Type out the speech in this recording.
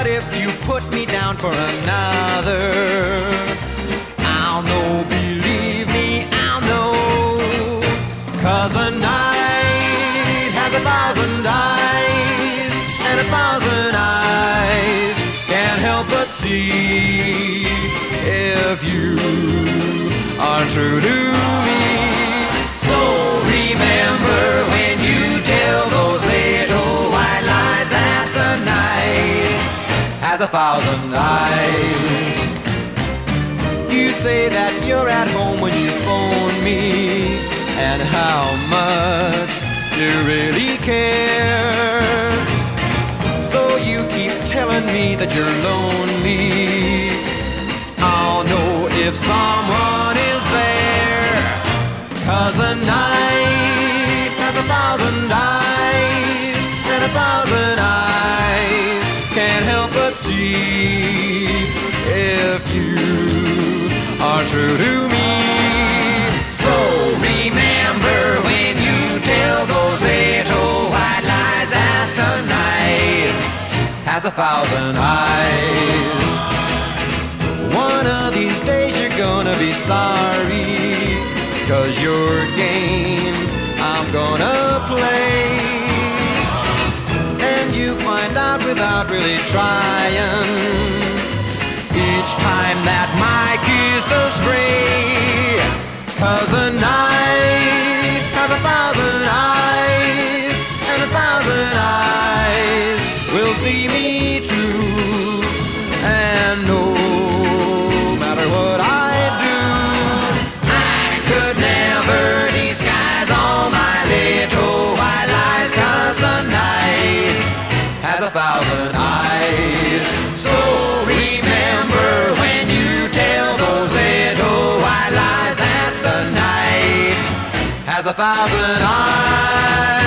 if you put me down for another, I'll know, believe me, I'll know. 'Cause a night has 1,000 eyes, and 1,000 eyes can't help but see if you are true to me. So remember when you tell those little white lies that the night has 1,000 eyes. You say that you're at home when you phone me, and how much you really care. Though you keep telling me that you're lonely, I'll know if someone is there. 'Cause the night has 1,000 eyes, and 1,000 eyes can't help but see if you are true to me. So remember when you tell those little white lies that the night has 1,000 eyes. One of these days you're gonna be sorry, 'cause your game I'm gonna play, and you find out without really trying each time that my kiss astray. 'Cause the night has 1,000 eyes, and 1,000 eyes will see me true, and no matter what I do, I could never disguise all my little white lies. 'Cause the night has 1,000 eyes. So remember when you tell those little white lies that the night has 1,000 eyes.